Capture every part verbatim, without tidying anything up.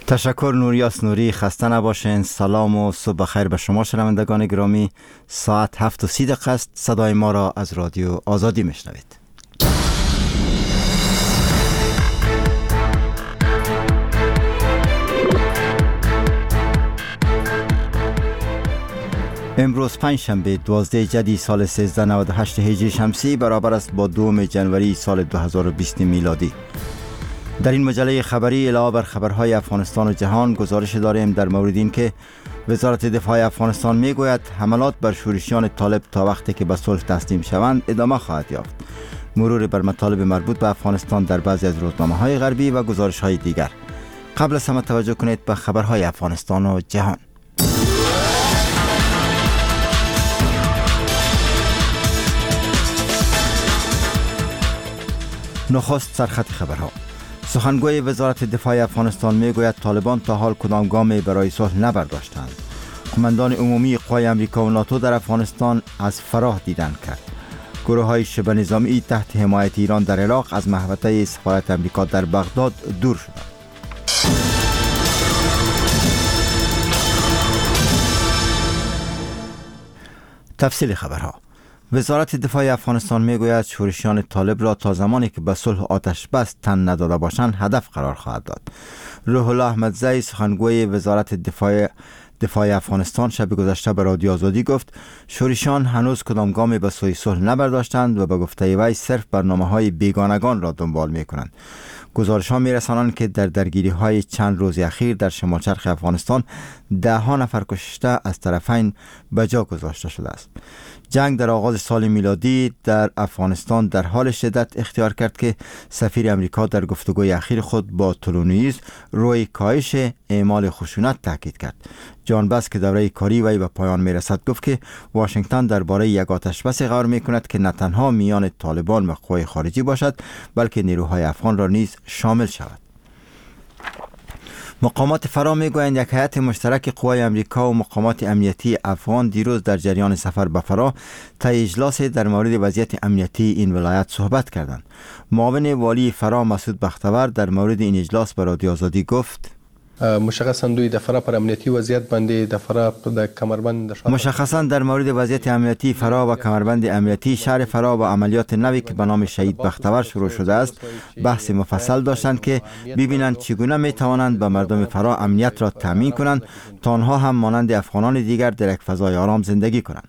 تشکر نوریاس نوری. خسته نباشین. سلام و صبح بخیر به شما شنوندگان گرامی. ساعت هفت و سی دقیقه است. صدای ما را از رادیو آزادی میشنوید. امروز پنجشنبه دوازده جدی سال سیزده نود و هشت هجری شمسی برابر است با دوم جنوری سال دو هزار و بیست میلادی. در این مجله خبری علاوه بر خبرهای افغانستان و جهان گزارش داریم در مورد این که وزارت دفاع افغانستان میگوید حملات بر شورشیان طالب تا وقتی که به صلح تسلیم شوند ادامه خواهد یافت. مرور بر مطالب مربوط به افغانستان در بعضی از روزنامه‌های غربی و گزارش‌های دیگر. قبل از همه توجه کنید به خبرهای افغانستان و جهان. نخست سرخط خبرها. سخنگوی وزارت دفاع افغانستان میگوید طالبان تا حال کدام گامی برای صلح نبرداشتند. قماندان عمومی قوای امریکا و ناتو در افغانستان از فراه دیدن کرد. گروه های شبه نظامی تحت حمایت ایران در عراق از محوطه سفارت امریکا در بغداد دور شدند. تفصیل خبرها. وزارت دفاع افغانستان میگوید شورشیان طالب را تا زمانی که به صلح آتش بس تن نداده باشند هدف قرار خواهد داد. روح الله احمدزی سخنگوی وزارت دفاع دفاع افغانستان شب گذشته به رادیو آزادی گفت شورشیان هنوز کدام گامی به سوی صلح نبرداشتند و به گفته وی صرف برنامه‌های بیگانگان را دنبال می‌کنند. گزارش‌ها می‌رسانند که در درگیری‌های چند روز اخیر در شمال شرق افغانستان ده ها نفر کشته از طرفین به جا گذاشته شده است. جنگ در آغاز سال میلادی در افغانستان در حال شدت اختیار کرد که سفیر امریکا در گفتگوی اخیر خود با تولونیز روی کاهش اعمال خشونت تاکید کرد. جان بس که دوره کاری وی به پایان میرسد گفت که واشنگتن درباره یک آتشبس غور میکند که نه تنها میان طالبان و قوای خارجی باشد بلکه نیروهای افغان را نیز شامل شود. مقامات فرا میگویند یک هیئت مشترک قوای امریکا و مقامات امنیتی افغان دیروز در جریان سفر به فرا طی اجلاسی در مورد وضعیت امنیتی این ولایت صحبت کردند. معاون والی فرا مسعود بختور در مورد این اجلاس به رادیو آزادی گفت مشخصا دوی د فرا پر امنیتی وضعیت باندې د فرا د کمربند مشخصا در مورد وضعیت امنیتی فرا و کمربند امنیتی شهر فرا و عملیات نوی که به نام شهید بختور شروع شده است بحث مفصل داشتند که ببینند چگونه می توانند به مردم فرا امنیت را تامین کنند تا آنها هم مانند افغانان دیگر در یک فضای آرام زندگی کنند.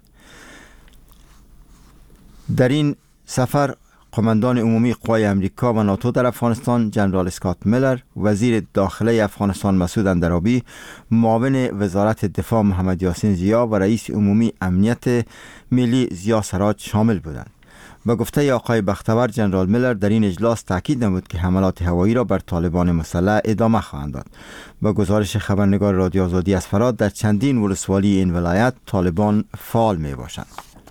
در این سفر قماندان عمومی قوای امریکا و ناتو در افغانستان جنرال اسکات میلر، وزیر داخله افغانستان مسعود اندرابی، معاون وزارت دفاع محمد یاسین زیا و رئیس عمومی امنیت ملی زیا سراج شامل بودند. به گفته آقای بختور جنرال میلر در این اجلاس تاکید نمود که حملات هوایی را بر طالبان مسلح ادامه خواهند داد. با گزارش خبرنگار رادیو آزادی از فرات در چندین ولسوالی این ولایت طالبان فعال می باشند.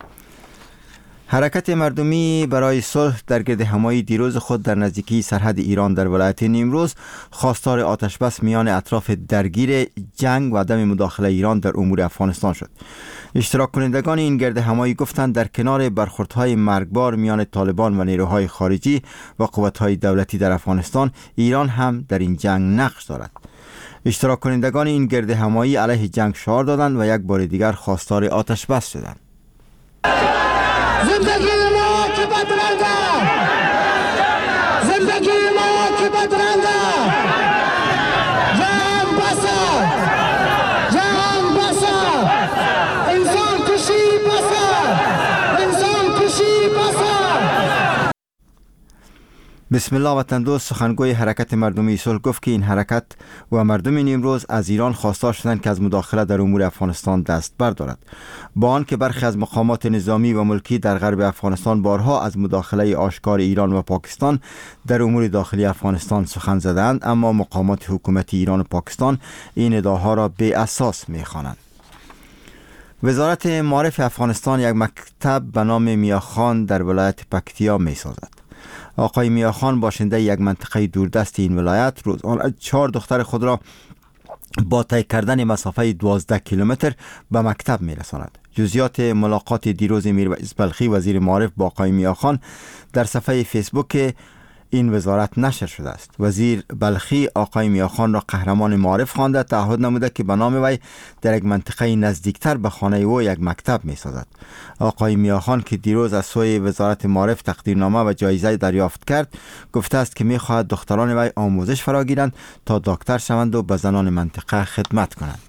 حرکت مردمی برای صلح در گرد همایی دیروز خود در نزدیکی سرحد ایران در ولایت نیمروز خواستار آتشبس میان اطراف درگیر جنگ و عدم مداخله ایران در امور افغانستان شد. اشتراک کنندگان این گرد همایی گفتند در کنار برخوردهای مرگبار میان طالبان و نیروهای خارجی و قوت‌های دولتی در افغانستان، ایران هم در این جنگ نقش دارد. اشتراک کنندگان این گرد همایی علیه جنگ شعار دادند و یک بار دیگر خواستار آتشبس شدند. زندگی ما که بدرنده، زندگی ما که بدرنده، جان بسا، جان بسا، انسان کشی بسا، انسان کشی بسا. بسم الله وطن دوست. سخنگوی حرکت مردمی صلح گفت که این حرکت و مردم نیمروز از ایران خواستار شدند که از مداخله در امور افغانستان دست بردارد. با آن که برخی از مقامات نظامی و ملکی در غرب افغانستان بارها از مداخله آشکار ایران و پاکستان در امور داخلی افغانستان سخن زدند، اما مقامات حکومتی ایران و پاکستان این ادعاها را بی اساس می‌خوانند. وزارت معارف افغانستان یک مکتب به نام میاخان در ولایت پکتیا می‌سازد. آقای میاخان باشنده یک منطقه دوردست این ولایت روزانه چهار دختر خود را با طی کردن مسافه دوازده کیلومتر به مکتب میرساند. جزئیات ملاقات دیروز میرویس بلخی وزیر معارف با آقای میاخان در صفحه فیسبوک این وزارت نشر شده است. وزیر بلخی آقای میاخان را قهرمان معارف خوانده، تعهد نموده که به نام وی در یک منطقه نزدیکتر به خانه او یک مکتب می سازد. آقای میاخان که دیروز از سوی وزارت معارف تقدیرنامه و جایزه دریافت کرد، گفته است که می خواهد دختران وی آموزش فراگیرند تا دکتر شوند و به زنان منطقه خدمت کنند.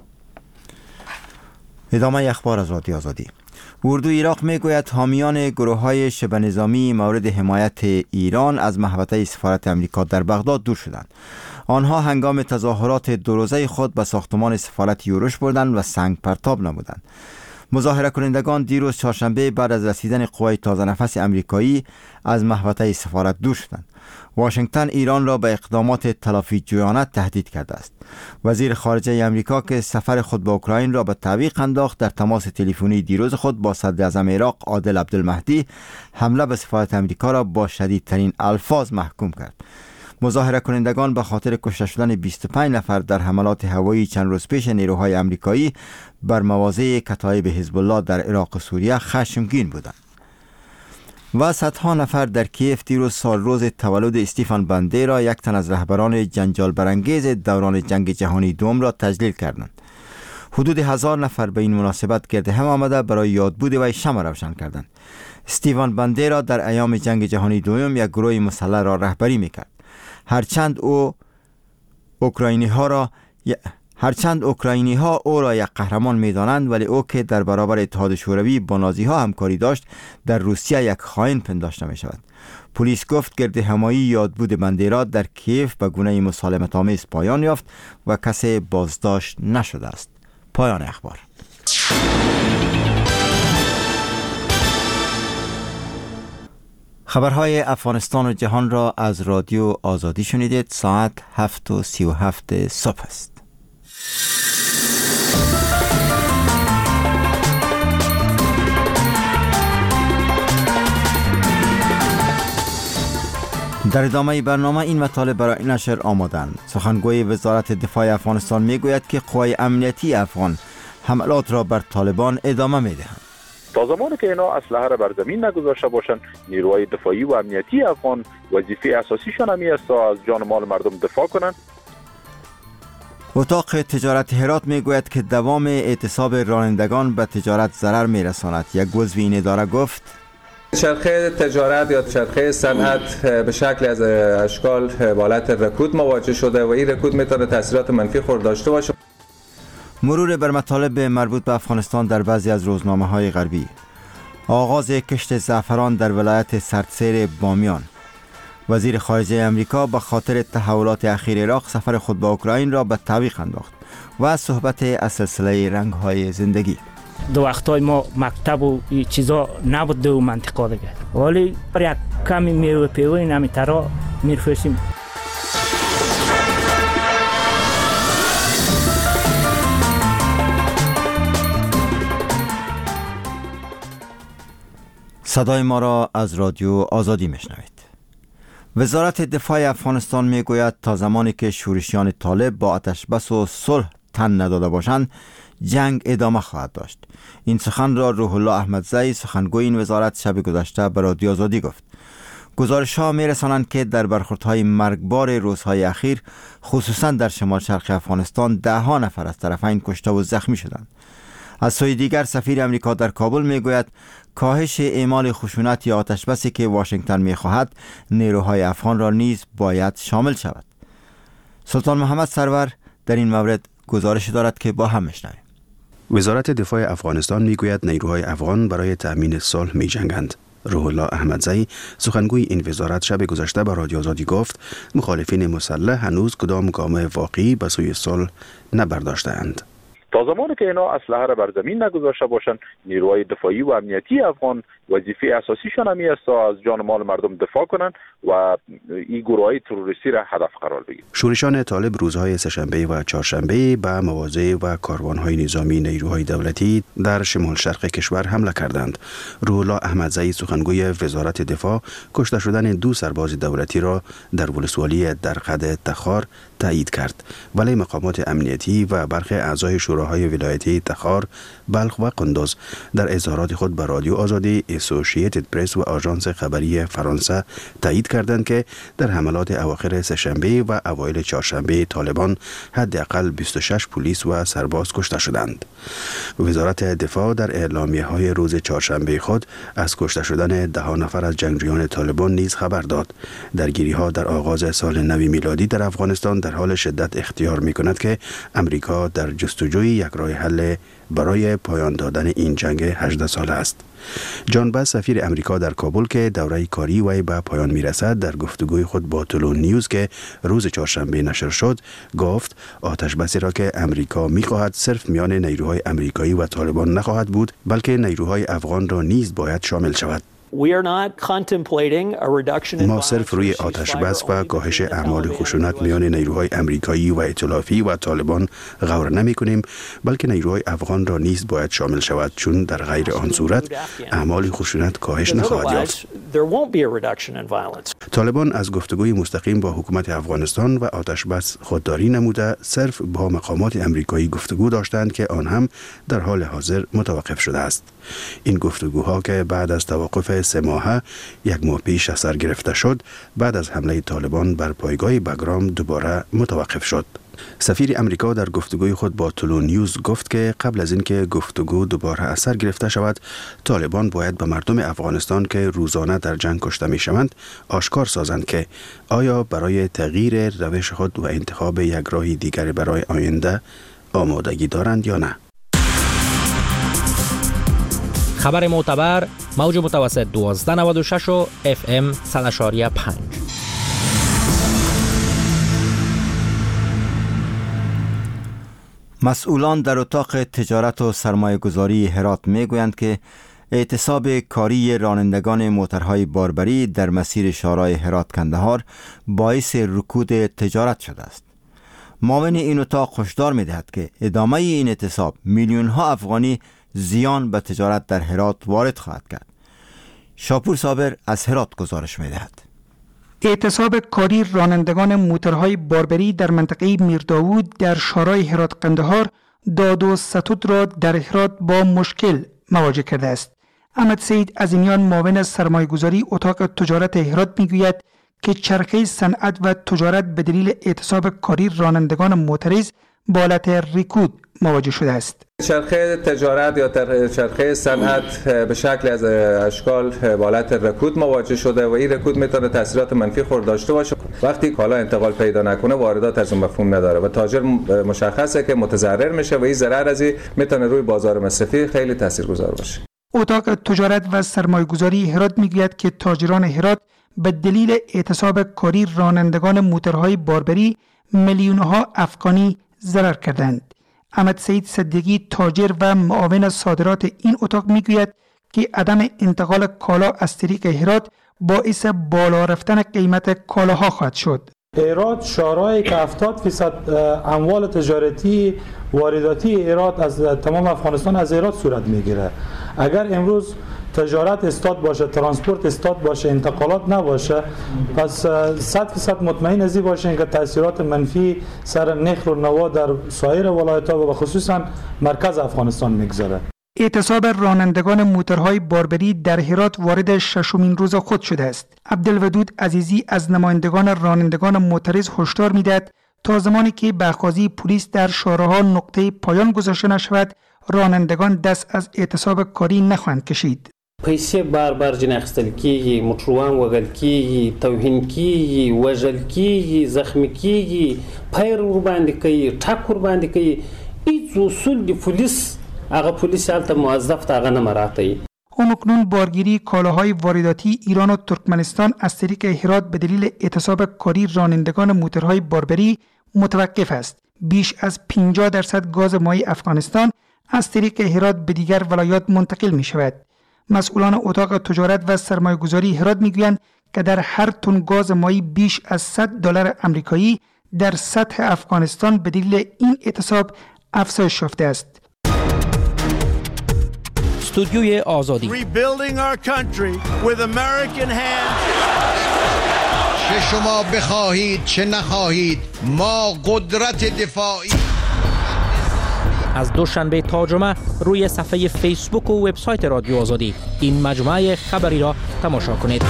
ادامه اخبار از رادیو آزادی. اردو عراق می گوید حامیان گروه های شبه نظامی مورد حمایت ایران از محوطه سفارت امریکا در بغداد دور شدند. آنها هنگام تظاهرات دو روزه خود به ساختمان سفارت یورش بردند و سنگ پرتاب نمودند. مظاهره کنندگان دیروز چهارشنبه بعد از رسیدن قوای تازه نفس امریکایی از محوطه سفارت دور شدند. واشنگتن ایران را به اقدامات تلافی جویانه تهدید کرده است. وزیر خارجه امریکا که سفر خود به اوکراین را به تعویق انداخت، در تماس تلفنی دیروز خود با صدر اعظم عراق عادل عبدالمهدی حمله به سفارت امریکا را با شدیدترین الفاظ محکوم کرد. مظاهره کنندگان به خاطر کشته شدن بیست و پنج نفر در حملات هوایی چند روز پیش نیروهای امریکایی بر مواضع کتایب حزب الله در عراق و سوریه خشمگین بودند. و صدها نفر در کیف دیروز سال روز تولد استیفان باندیرا، یک تن از رهبران جنجال برانگیز دوران جنگ جهانی دوم، را تجلیل کردند. حدود هزار نفر به این مناسبت گرد هم آمده برای یادبود وی شمع روشن کردند. استیفان باندیرا در ایام جنگ جهانی دوم یک گروه مسلح را رهبری میکرد. هرچند او اوکراینی ها را هرچند اوکراینی ها او را یک قهرمان می دانند، ولی او که در برابر اتحاد شوروی با نازی ها همکاری داشت در روسیه یک خائن پنداشته می شود. پلیس گفت گرد همایی یادبود باندیرا در کیف به گونه مسالمت آمیز پایان یافت و کسی بازداشت نشده است. پایان اخبار. خبرهای افغانستان و جهان را از رادیو آزادی شنیدید. ساعت هفت و سی و هفت صبح است. در ادامه برنامه این مطالب برای نشر آمدند. سخنگوی وزارت دفاع افغانستان میگوید که قوای امنیتی افغان حملات را بر طالبان ادامه میدهند. تا زمانی که اینا اسلحه را بر زمین نگذاشته باشند، نیروهای دفاعی و امنیتی افغان وظیفه اساسیشان همی است تا از جان و مال مردم دفاع کنند. اتاق تجارت هرات میگوید که دوام اعتصاب رانندگان به تجارت ضرر میرساند. یک عضو این اداره گفت چرخه تجارت یا چرخه صنعت به شکل از اشکال با حالت رکود مواجه شده و این رکود میتونه تاثیرات منفی خود داشته باشه. مرور بر مطالب مربوط به افغانستان در بعضی از روزنامه‌های غربی. آغاز کشت زعفران در ولایت سردسیر بامیان. وزیر خارجه امریکا به خاطر تحولات اخیر عراق سفر خود به اوکراین را به تعویق انداخت. و صحبت از سلسله رنگ‌های زندگی. دو وقتای ما مکتب و چیزا نبود دو منطقه دیگه، ولی یک کمی میوه پیوه نمی ترا میرفشیم. صدای ما را از رادیو آزادی میشنوید. وزارت دفاع افغانستان میگوید تا زمانی که شورشیان طالب با آتش بس و صلح تن نداده باشند، جنگ ادامه خواهد داشت. این سخن را روح الله احمدزی، سخنگوی این وزارت، شب گذشته به رادیو آزادی گفت. گزارش‌ها می‌رسانند که در برخوردهای مرگبار روزهای اخیر، خصوصا در شمال شرق افغانستان، ده ها نفر از طرفین کشته و زخمی شدند. از سوی دیگر سفیر امریکا در کابل میگوید کاهش اعمال خشونت یا آتش‌بسی که واشنگتن می‌خواهد، نیروهای افغان را نیز باید شامل شود. سلطان محمد سرور در این مورد گزارش دارد که با هم میشنویم. وزارت دفاع افغانستان میگوید نیروهای افغان برای تأمین صلح می‌جنگند. روح الله احمدزی، سخنگوی این وزارت، شب گذشته به رادیو آزادی گفت مخالفین مسلح هنوز کدام گام واقعی به سوی صلح نبرداشته‌اند. تا زمانی که اینا اسلحه را بر زمین نگذاشته باشند، نیروهای دفاعی و امنیتی افغان وظیفه اساسیشان همی است تا از جان و مال مردم دفاع کنند و این گروه‌های تروریستی را هدف قرار بگیرند. شورشان طالب روزهای سه‌شنبه و چهارشنبه به مواضع و کاروانهای نظامی نیروهای دولتی در شمال شرق کشور حمله کردند. روح الله احمدزی، سخنگوی وزارت دفاع، کشته شدن دو سرباز دولتی را در ولسوالی درقد تخار تایید کرد، ولی مقامات امنیتی و برخی اعضای شوراهای ولایتی تخار، بلخ و قندوز در اظهارات خود به رادیو آزادی اسوسییتد پرس و آژانس خبری فرانسه تایید کردند که در حملات اواخر سه‌شنبه و اوایل چهارشنبه طالبان حداقل بیست و شش پلیس و سرباز کشته شدند. وزارت دفاع در اعلامیه‌های روز چهارشنبه خود از کشته شدن ده نفر از جنگجویان طالبان نیز خبر داد. درگیری‌ها در آغاز سال نو میلادی در افغانستان در حال شدت اختیار می‌کند که امریکا در جستجوی یک راه حل برای پایان دادن این جنگ هجده ساله است. جان باس سفیر امریکا در کابل که دوره کاری وی به پایان میرسد در گفتگوی خود با تلون نیوز که روز چهارشنبه نشر شد گفت آتش بسی را که امریکا میخواهد صرف میان نیروهای امریکایی و طالبان نخواهد بود بلکه نیروهای افغان را نیز باید شامل شود. ما صرف روی آتش بس و کاهش اعمال خشونت میان نیروهای امریکایی و ائتلافی و طالبان غور نمی کنیم بلکه نیروهای افغان را نیز باید شامل شود چون در غیر آن صورت اعمال خشونت کاهش نخواهد یافت. طالبان از گفتگوی مستقیم با حکومت افغانستان و آتش بس خودداری نموده صرف با مقامات امریکایی گفتگو داشتند که آن هم در حال حاضر متوقف شده است. این گفتگوها که بعد از توقف سه ماهه یک ماه پیش سر گرفته شد بعد از حمله طالبان بر پایگاه بگرام دوباره متوقف شد. سفیر امریکا در گفتگوی خود با تلون نیوز گفت که قبل از اینکه گفتگو دوباره از سر گرفته شود طالبان باید به مردم افغانستان که روزانه در جنگ کشته می شوند آشکار سازند که آیا برای تغییر روش خود و انتخاب یک راه دیگر برای آینده آمادگی دارند یا نه. خبر معتبر موج متوسط دوازده نود و شش و اف ام صد و پنج. مسئولان در اتاق تجارت و سرمایه گذاری هرات می گویند که اعتصاب کاری رانندگان موترهای باربری در مسیر شارع هرات کندهار باعث رکود تجارت شده است. معاون این اتاق هشدار می دهد که ادامه این اعتصاب میلیون ها افغانی زیان به تجارت در هرات وارد خواهد کرد. شاپور صابر از هرات گزارش می دهد. اعتصاب کاری رانندگان موترهای باربری در منطقه میرداوود در شارع هرات قندهار داد و ستود را در هرات با مشکل مواجه کرده است. احمد سید عظیمیان معاون سرمایه‌گذاری اتاق تجارت هرات میگوید که چرخه صنعت و تجارت به دلیل اعتصاب کاری رانندگان موتریز با حالت رکود مواجه شده است. چرخه تجارت یا چرخه صنعت به شکل از اشکال با حالت رکود مواجه شده و این رکود میتونه تاثیرات منفی خورد داشته باشه. وقتی کالا انتقال پیدا نکنه واردات از اون مفهوم نداره و تاجر مشخصه که متضرر میشه و این ضرر از این میتونه روی بازار مصرفی خیلی تاثیرگذار باشه. اتاق تجارت و سرمایه‌گذاری هرات میگوید که تاجران هرات به دلیل اعتصاب کاری رانندگان موترهای باربری میلیون‌ها افغانی ضرر کردند. احمد سید صدیقی تاجر و معاون صادرات این اتاق میگوید که عدم انتقال کالا از طریق هرات باعث بالا رفتن قیمت کالاها خواهد شد. هرات شارعی که هفتاد فیصد اموال تجارتی وارداتی هرات از تمام افغانستان از هرات صورت میگیره. اگر امروز تجارت استاد باشه، ترانسپورت استاد باشه، انتقالات نباشه، پس صد فیصد مطمئن ازی باشین که تاثیرات منفی سر نرخ و نوا در سایر ولایت‌ها و خصوصا مرکز افغانستان میگذاره. اعتصاب رانندگان موترهای باربری در هرات وارد ششمین روز خود شده است. عبدالودود عزیزی از نمایندگان رانندگان موتریز هشدار میدهد تا زمانی که برخوازی پلیس در شارع‌ها نقطه پایان گذاشته نشود رانندگان دست از اعتصاب کاری نخواهند کشید. پیسې بار بار جن اخیستل کیږي، موټروان وژل کیږي، توهین کیږي، وژل کیږي، زخمی کیږي، پیر ور باندې کوي، ټاک ور باندې کوي. هیڅ اصول د پولیس هغه پولیس حالت موظف هغه نه مراعاتوي. همکنون بارگیری کالاهای وارداتی ایران و ترکمنستان از طریق هرات به دلیل اعتصاب کاری رانندگان موترهای باربری متوقف است. بیش از پنجاه درصد گاز مایع افغانستان از طریق هرات به دیگر ولایات منتقل می شود. مسئولان اتاق تجارت و سرمایه‌گذاری هرات میگویند که در هر تن گاز مایع بیش از صد دلار آمریکایی در سطح افغانستان به دلیل این اعتصاب افزایش یافته است. استودیوی آزادی چه شما بخواهید چه نخواهید ما قدرت دفاعی از دوشنبه تا جمعه روی صفحه فیسبوک و وبسایت رادیو آزادی این مجموعه خبری را تماشا کنید.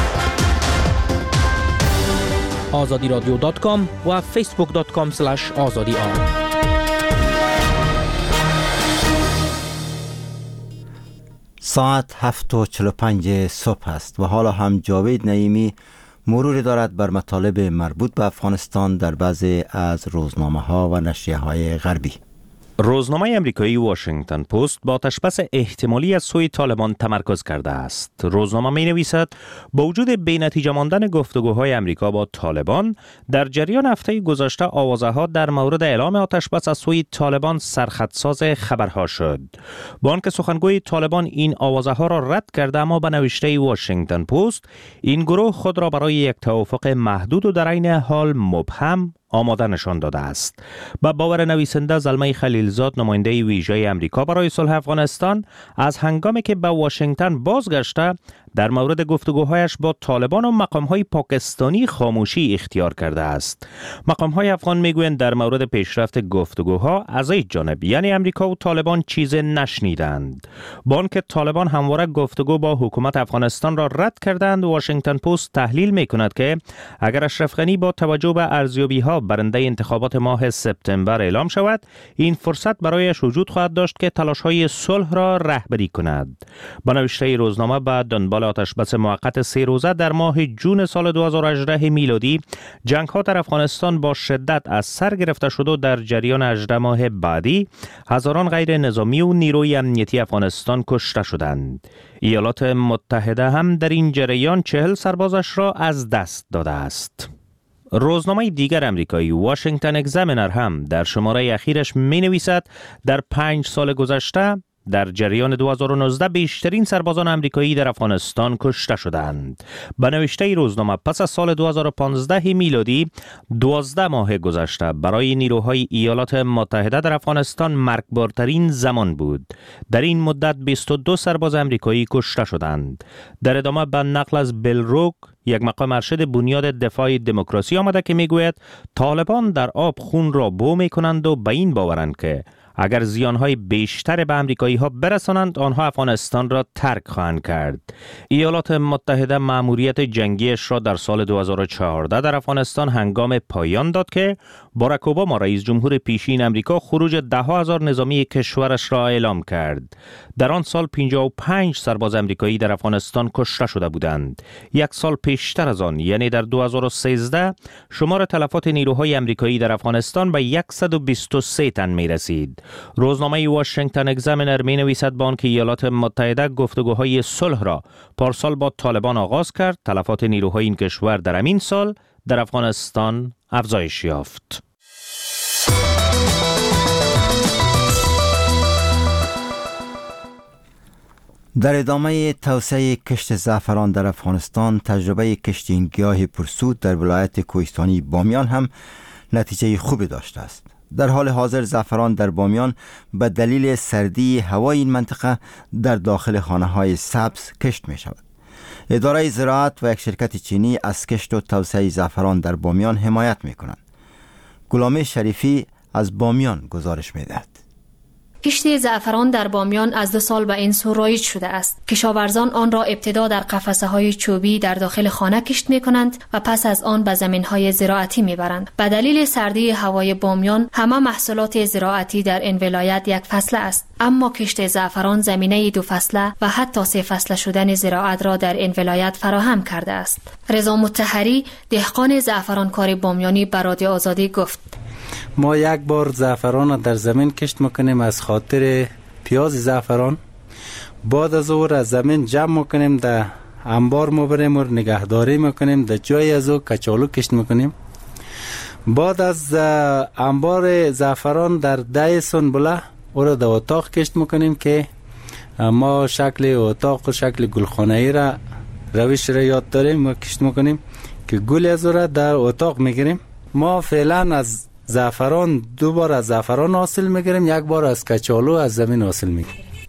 آزادی رادیو دات کام و فیسبوک دات کام اسلش آزادی آر. ساعت هفت و چهل و پنج صبح است و حالا هم جاوید نعیمی مروری دارد بر مطالب مربوط به افغانستان در بعضی از روزنامه ها و نشریه های غربی. روزنامه امریکایی واشنگتن پست با آتش‌بس احتمالی از سوی طالبان تمرکز کرده است. روزنامه می نویسد با وجود بی‌نتیجه ماندن گفتگوهای امریکا با طالبان در جریان هفته گذشته آوازه‌ها در مورد اعلام آتش‌بس از سوی طالبان سرخطساز خبرها شد. با آنکه سخنگوی طالبان این آوازه‌ها را رد کرده، اما به نوشته واشنگتن پست این گروه خود را برای یک توافق محدود و در عین حال مبهم آماده نشان داده است. با باور نویسنده زلمه خلیلزاد، نماینده ویژه امریکا برای صلح افغانستان، از هنگامی که به واشنگتن بازگشته در مورد گفتگوهایش با طالبان و مقام‌های پاکستانی خاموشی اختیار کرده است. مقام‌های افغان میگویند در مورد پیشرفت گفتگوها از یک جانب یعنی امریکا و طالبان چیز نشنیدند. با آنکه طالبان همواره گفتگو با حکومت افغانستان را رد کردند، واشنگتن پست تحلیل می‌کند که اگر اشرف غنی با توجه به ارزیابی‌ها برنده انتخابات ماه سپتامبر اعلام شود، این فرصت برایش وجود خواهد داشت که تلاش‌های صلح را رهبری کند. با نوشته روزنامه بعد دنبال آتش‌بس موقت سه روزه در ماه جون سال دو هزار و هجده میلادی، جنگ‌ها در افغانستان با شدت از سر گرفته شد و در جریان هجده ماه بعدی هزاران غیر نظامی و نیروی امنیتی افغانستان کشته شدند. ایالات متحده هم در این جریان چهل سربازش را از دست داده است. روزنامه دیگر امریکایی واشنگتن اگزامینر هم در شماره اخیرش می نویسد در پنج سال گذشته در جریان دو هزار و نوزده بیشترین سربازان امریکایی در افغانستان کشته شدند. به نوشته روزنامه پس از سال دو هزار و پانزده میلادی دوازده ماه گذشته برای نیروهای ایالات متحده در افغانستان مرگبارترین زمان بود. در این مدت بیست و دو سرباز امریکایی کشته شدند. در ادامه به نقل از بیل روک، یک مقام ارشد بنیاد دفاع دموکراسی آمده که میگوید طالبان در آب خون را بو میکنند و به این باورند که اگر زیانهای بیشتر به امریکایی ها برسانند، آنها افغانستان را ترک خواهند کرد. ایالات متحده مأموریت جنگیش را در سال دو هزار و چهارده در افغانستان هنگام پایان داد که باراک اوباما رئیس جمهور پیشین امریکا خروج ده هزار نظامی کشورش را اعلام کرد. در آن سال پنجاه و پنج سرباز امریکایی در افغانستان کشته شده بودند. یک سال پیشتر از آن یعنی در دو هزار و سیزده شمار تلفات نیروهای امریکایی در افغانستان به صد و بیست و سه تن می رسید. روزنامه واشنگتن اگزامینر می نویسد با آنکه ایالات متحده گفتگوهای صلح را پارسال با طالبان آغاز کرد، تلفات نیروهای این کشور در همین سال در افغانستان افزایش یافت. در ادامه توسعه کشت زعفران در افغانستان، تجربه کشت این گیاه پرسود در ولایت کوهستانی بامیان هم نتیجه خوبی داشته است. در حال حاضر زعفران در بامیان به دلیل سردی هوای این منطقه در داخل خانه‌های سبز کشت می شود. اداره زراعت و یک شرکت چینی از کشت و توسعه زعفران در بامیان حمایت می کنند. غلام شریفی از بامیان گزارش می دهد. کشت زعفران در بامیان از دو سال به این سو رایج شده است. کشاورزان آن را ابتدا در قفسه های چوبی در داخل خانه کشت می کنند و پس از آن به زمین های زراعتی می برند. به دلیل سردی هوای بامیان همه محصولات زراعتی در این ولایت یک فصله است، اما کشت زعفران زمینه دو فصله و حتی سه فصله شدن زراعت را در این ولایت فراهم کرده است. رضا مطهری، دهقان زعفرانکار بامیانی، به رادیو آزادی گفت: ما یک بار زعفران در زمین کشت میکنیم از خاطر پیاز زعفران. بعد از او را زمین جمع میکنیم، در انبار میبریم و نگهداری میکنیم، در جای از او کچالو کشت میکنیم. بعد از انبار زعفران در ده سنبله او را در اتاق کشت میکنیم که ما شکل اتاق و شکل گلخانه‌ای را روش را یاد داریم و کشت میکنیم که گل از او را در اتاق میگیریم. ما فعلا از زعفران دو بار از زعفران حاصل میگیریم، یک بار از کچالو از زمین حاصل میگیریم.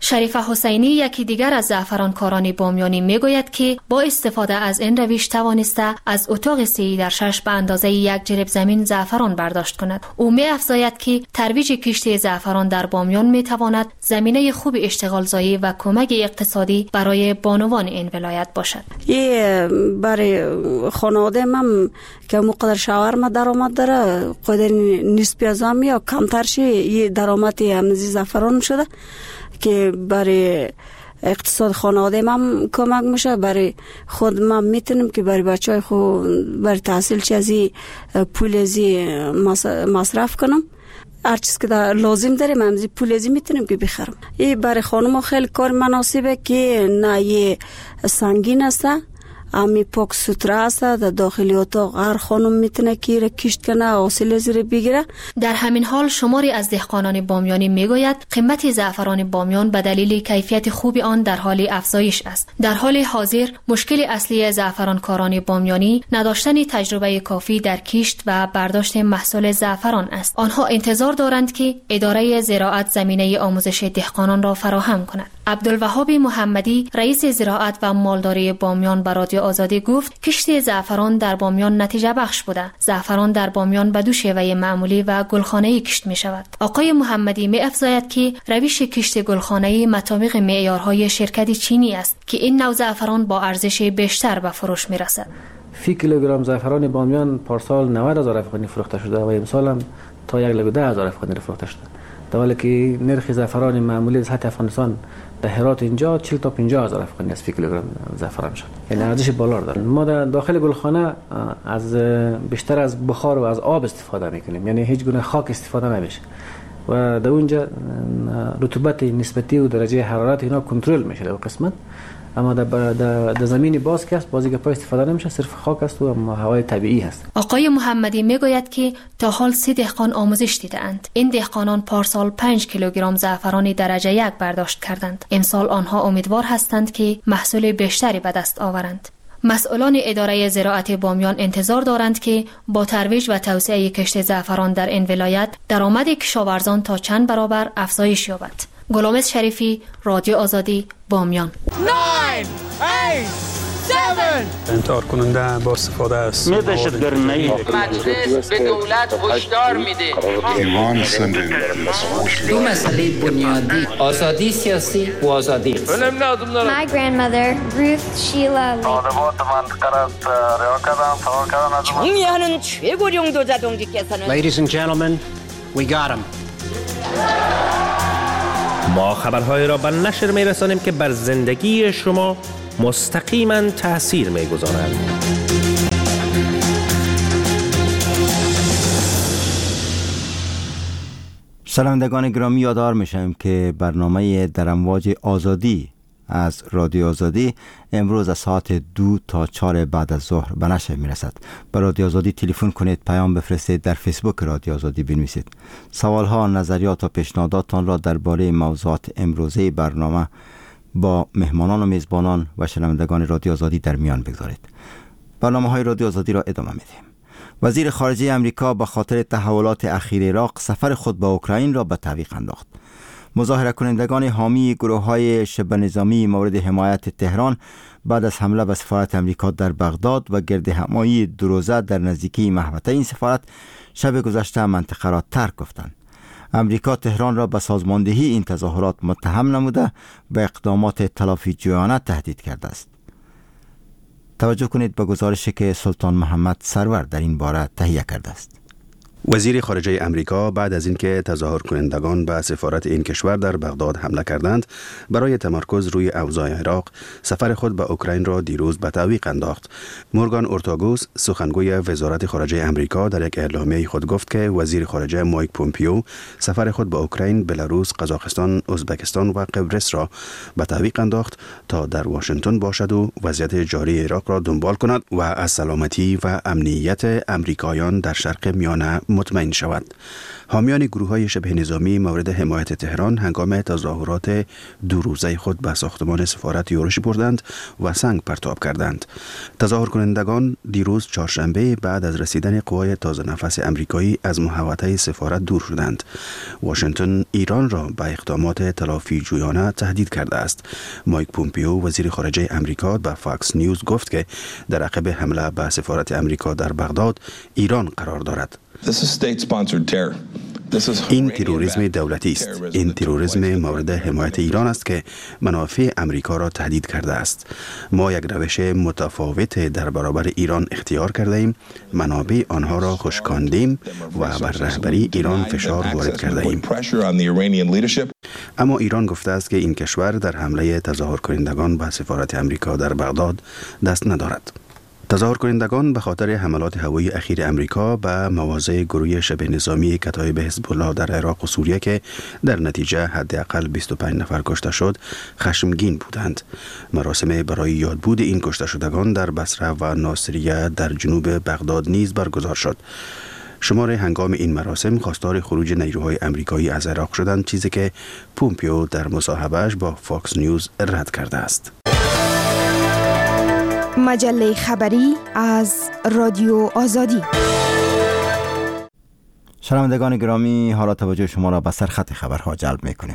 شریف حسینی یکی دیگر از زعفرانکاران بامیانی میگوید که با استفاده از این روش توانسته از اتاق سه در شش به اندازه یک جریب زمین زعفران برداشت کند. او می افزاید که ترویج کشتی زعفران در بامیان می تواند زمینه خوب اشتغال زایی و کمک اقتصادی برای بانوان این ولایت باشد. یه برای خانواده من که مقدر شاورما درآمد داره، قدر نسبی از هم یا کمتر شه، یه درآمدی همزی زعفران شده که برای اقتصاد خانواده من کمک میشه. برای خود من میتونم که برای بچهای خود برای تحصیل چیزی پول ازی مصرف کنم. هر چیز که لازم داریم همزی پول ازی میتونم که بخرم. این برای خانم خیلی کار مناسبه که نه یه سنگین است، امی پاک سوتره است. در داخلی اتاق هر خانم میتونه که را کشت کنه، حاصل زیر بگیره. در همین حال شماری از دهقانان بامیانی میگوید قیمت زعفران بامیان به دلیل کیفیت خوب آن در حال افزایش است. در حال حاضر مشکل اصلی زعفرانکاران بامیانی نداشتن تجربه کافی در کشت و برداشت محصول زعفران است. آنها انتظار دارند که اداره زراعت زمینه آموزش دهقانان را فراهم کند. عبدالوهاب محمدی رئیس زراعت و مالداری بامیان به رادیو آزادی گفت کشتی زعفران در بامیان نتیجه بخش بوده. زعفران در بامیان به دو شیوه معمولی و گلخانه‌ای کشت می شود. آقای محمدی می افزاید که روش کشت گلخانه‌ای مطابق معیارهای شرکت چینی است که این نوع زعفران با ارزش بیشتر به فروش می رسد. فی کیلوگرم زعفران بامیان پارسال نود هزار افغانی فروخته شده و امسال هم تا یک لگو ده هزار افغانی فروخته شده. در حالی که نرخ زعفران معمولی از سطح افغانستان در هرات اینجا چهل تا پنجاه هزار افغانی از فی کیلوگرم زعفران شد. یعنی ارزش بالا داره. ما در داخل گلخانه از بیشتر از بخار و از آب استفاده میکنیم، یعنی هیچ گونه خاک استفاده نمیشه و در اونجا رطوبت نسبتی و درجه حرارت اینا کنترل میشه در قسمت. اما در, در, در زمین باز که است، بازی که پای استفاده نمیشه، صرف خاک است و هوای طبیعی هست. آقای محمدی میگوید که تا حال سه دهقان آموزش دیدند. این دهقانان پارسال پنج کیلوگرم زعفران درجه یک برداشت کردند. امسال آنها امیدوار هستند که محصول بیشتری به دست آورند. مسئولان اداره زراعت بامیان انتظار دارند که با ترویج و توسعه کشت زعفران در این ولایت درآمد کشاورزان تا چند برابر افزایش یابد. گلامز شریفی، رادیو آزادی، بامیان. انتحار کننده با استفاده از مجلس به دولت هشدار میده دو مسئله بنیادی، آزادی سیاسی و آزادی اقتصادی. My grandmother, Ruth Sheila 정리하는 최고령 도자동지께서는 Ladies and gentlemen, we got him. ما خبرهای را به نشر می رسانیم که بر زندگی شما مستقیما تأثیر می گذارند. شنوندگان گرامی، یادآور میشم که برنامه در امواج آزادی از رادیو آزادی امروز از ساعت دو تا چهار بعد از ظهر به نشر میرسد. به رادیو آزادی تلفن کنید، پیام بفرستید، در فیسبوک رادیو آزادی بنویسید. سوالها، نظریات و پیشنهاداتتان را درباره موضوعات امروزه برنامه با مهمانان و میزبانان و شنوندگان رادیو آزادی در میان بگذارید. برنامه های رادیو آزادی را ادامه میدیم. وزیر خارجه امریکا به خاطر تحولات اخیر عراق سفر خود به اوکراین را به تعویق انداخت. مظاهره کنندگان حامی گروه‌های شبه نظامی مورد حمایت تهران بعد از حمله به سفارت امریکا در بغداد و گرد همایی دو روزه در نزدیکی محوطه این سفارت شب گذشته منطقه را ترک گفتند. امریکا تهران را به سازماندهی این تظاهرات متهم نموده به اقدامات تلافی جویانه تهدید کرده است. توجه کنید به گزارشی که سلطان محمد سرور در این باره تهیه کرده است. وزیر خارجه امریکا بعد از اینکه تظاهر کنندگان به سفارت این کشور در بغداد حمله کردند، برای تمرکز روی اوضاع عراق سفر خود به اوکراین را دیروز به تعویق انداخت. مورگان اورتاگوس، سخنگوی وزارت خارجه امریکا، در یک اعلامیه خود گفت که وزیر خارجه مایک پومپیو سفر خود به اوکراین، بلاروس، قزاقستان، ازبکستان و قبرس را به تعویق انداخت تا در واشنگتن باشد و وضعیت جاری عراق را دنبال کند و از سلامتی و امنیت امریکایان در شرق میانه مطمئن شود. حامیان گروه های شبه نظامی مورد حمایت تهران هنگام تظاهرات دو روزه خود به ساختمان سفارت یورش بردند و سنگ پرتاب کردند. تظاهر کنندگان دیروز چهارشنبه بعد از رسیدن قوای تازه نفس امریکایی از محوطه سفارت دور شدند. واشنگتن ایران را به اقدامات تلافی جویانه تهدید کرده است. مایک پومپیو وزیر خارجه امریکا به فاکس نیوز گفت که در عقب حمله به سفارت امریکا در بغداد ایران قرار دارد. این تروریسم دولتی است. این تروریسم مورد حمایت ایران است که منافع امریکا را تهدید کرده است. ما یک روش متفاوت در برابر ایران اختیار کرده ایم. منابع آنها را خشکاندیم و بر رهبری ایران فشار وارد کرده ایم. اما ایران گفته است که این کشور در حمله تظاهر کنندگان به سفارت امریکا در بغداد دست ندارد. تظاهر کنندگان به خاطر حملات هوایی اخیر امریکا به مواضع گروه شبه نظامی کتایب حزب الله در عراق و سوریه که در نتیجه حداقل بیست و پنج نفر کشته شد خشمگین بودند. مراسم برای یادبود این کشته شدگان در بصره و ناصریه در جنوب بغداد نیز برگزار شد. شمار هنگام این مراسم خواستار خروج نیروهای امریکایی از عراق شدند، چیزی که پومپیو در مصاحبهش با فاکس نیوز رد کرده است. مجله خبری از رادیو آزادی. شنوندگان گرامی، حالا توجه شما را به سرخط خبرها جلب می‌کنیم.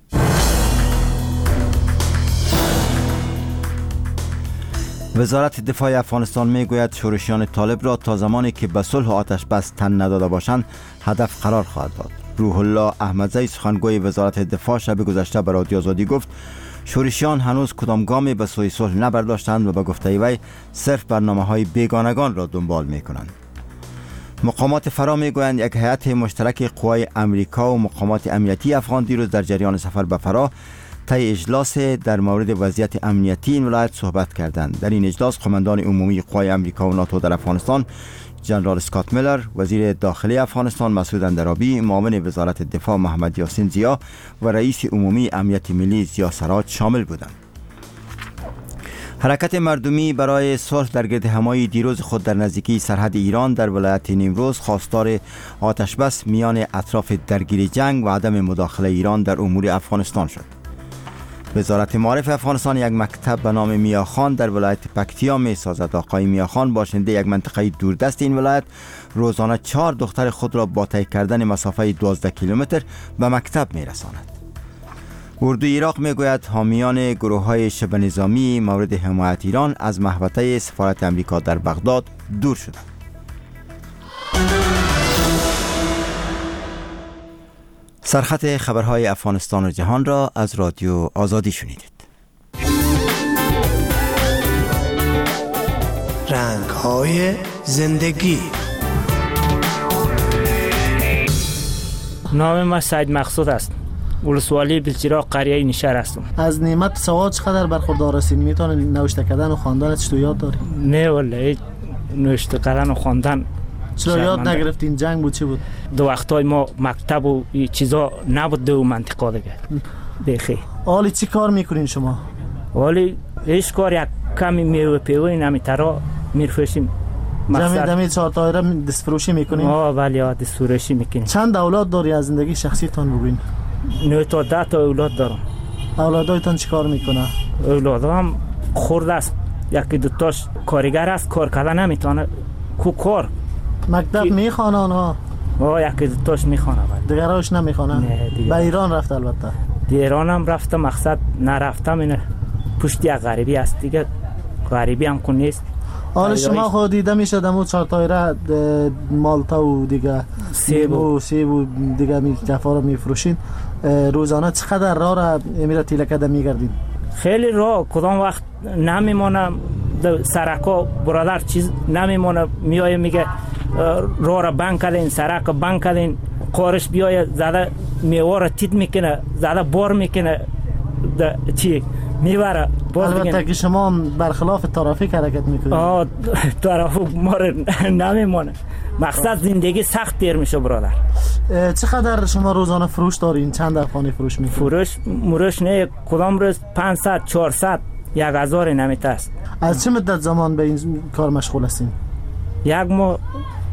وزارت دفاع افغانستان میگوید شورشیان طالب را تا زمانی که به صلح و آتش بس تن نداده باشند هدف قرار خواهد داد. روح الله احمدزی سخنگوی وزارت دفاع شب گذشته به رادیو آزادی گفت شورشیان هنوز کدام گامی به سوی صلح نبرداشتند و به گفته وی صرف برنامه‌های بیگانگان را دنبال می‌کنند. مقامات فرا میگویند یک هیئت مشترک قوای امریکا و مقامات امنیتی افغان دیروز در جریان سفر به فرا طی اجلاس در مورد وضعیت امنیتی این ولایت صحبت کردند. در این اجلاس قماندان عمومی قوای امریکا و ناتو در افغانستان جنرال اسکات میلر، وزیر داخلی افغانستان مسعود اندرابی، معاون وزارت دفاع محمد یاسین زیا و رئیس عمومی امنیت ملی زیا سراج شامل بودند. حرکت مردمی برای صلح در گرد همایی دیروز خود در نزدیکی سرحد ایران در ولایت نیمروز خواستار آتش بس میان اطراف درگیر جنگ و عدم مداخله ایران در امور افغانستان شد. وزارت معارف افغانستان یک مکتب به نام میاخان در ولایت پکتیا می سازد. آقای میاخان باشنده یک منطقه دوردست این ولایت روزانه چهار دختر خود را با طی کردن مسافه دوازده کیلومتر به مکتب می رساند. اردوی عراق می گوید حامیان گروه های شبه نظامی مورد حمایت ایران از محوطه سفارت امریکا در بغداد دور شدند. سرخط خبرهای افغانستان و جهان را از رادیو آزادی شنیدید. رنگ‌های زندگی. نام من سید مقصود است. ولسوالی بلچراغ قریه نشهر هستم. از نعمت سواد چقدر برخوردار هستین؟ میتونی نوشته کردن و خواندن چطور یاد داری؟ نه والله نوشته کردن و خواندن چرا یاد نگرفتین؟ جنگ بود چی بود؟ دو وقتای ما مکتب و چیزا نبود دو منطقه دیگه. بخی. حالی چی کار میکنین شما؟ حالی هیچ کار یک کمی میوه پیوه نمیترا میرفشیم. جمعی دمی چهار تایره دست فروشی میکنین؟ آه ولی ها دست فروشی میکنین. چند اولاد داری؟ از زندگی شخصیتان بگوین. نه تا ده تا اولاد دارم. اولادایتان چی کار میکنه؟ اولاد هم خورده است. یکی دوتاش کارگر است، کار کردن نمیتونه. کو کار مکتب میخوانه آنها؟ آه یکی دوتاش میخوانه. دیگراش نمیخوانه؟ نه دیگر. به ایران رفت البته؟ دی ایران هم رفتم، مقصد نرفتم اینه پشت یک غریبی است دیگه. غریبی هم کن نیست. حالا شما خود دیده میشه دمو چهار تایره مالتا و دیگه سیب و سیب و دیگه می کفا رو میفروشین. روزانه چقدر راه را امیره تیله کده میگردین؟ خیلی راه. کدام وقت نمیمونه سرکا برادر چیز نمیمونه، میایه میگه راه را بند کردین، سرک بند کردین، قارش بیایه زده میوه را تیت میکنه، زده بار میکنه چی میبره. البته که شما برخلاف ترافیک حرکت میکنید. آه ترافیک ما رو نمیمونه. مقصد زندگی سخت دیر میشه برادر. چقدر شما روزانه فروش دارین؟ چند افغانی فروش میکنید؟ فروش مروش نه، کدام روز پانصد چهارصد یک هزار نمیته است. از چه مدت زمان به این کار مشغول هستین؟ یک ماه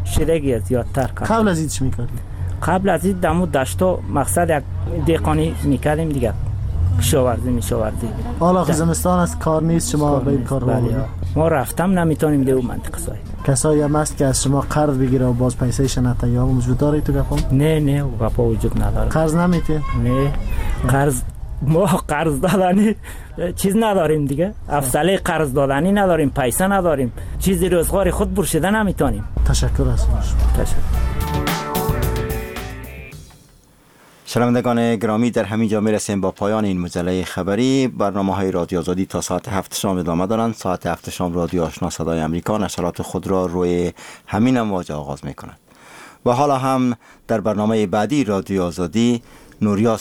شیرگی زیادتر کم. قبل از این چی میکردی؟ قبل از این دمو دشتا مقصد یک دیقانی میکردیم دیگه، کشاورزی میشاورزی. حالا زمستان است کار نیست شما به این کار رو ما رفتم نمیتونیم دیو منطقه سای. کسایی هم هست که از شما قرض بگیره و باز پیسهش نته یا وجود داره تو گپا؟ نه نه گپا وجود نداره. قرض نمیته؟ نه قرض ما قرض دادنی چیز نداریم دیگه، افضله قرض دادنی نداریم، پیسه نداریم، چیزی روزگار خود برشیده نمیتونیم. تشکر از شما. تشکر. شنوندگان گرامی، در همین جا میرسیم با پایان این مجله خبری. برنامه های رادیو آزادی تا ساعت هفت شام ادامه دارند. ساعت هفت شام رادیو آشنا صدای امریکا نشرات خود را روی همین امواج آغاز میکند. و حالا هم در برنامه بعدی رادیو آزادی نوریا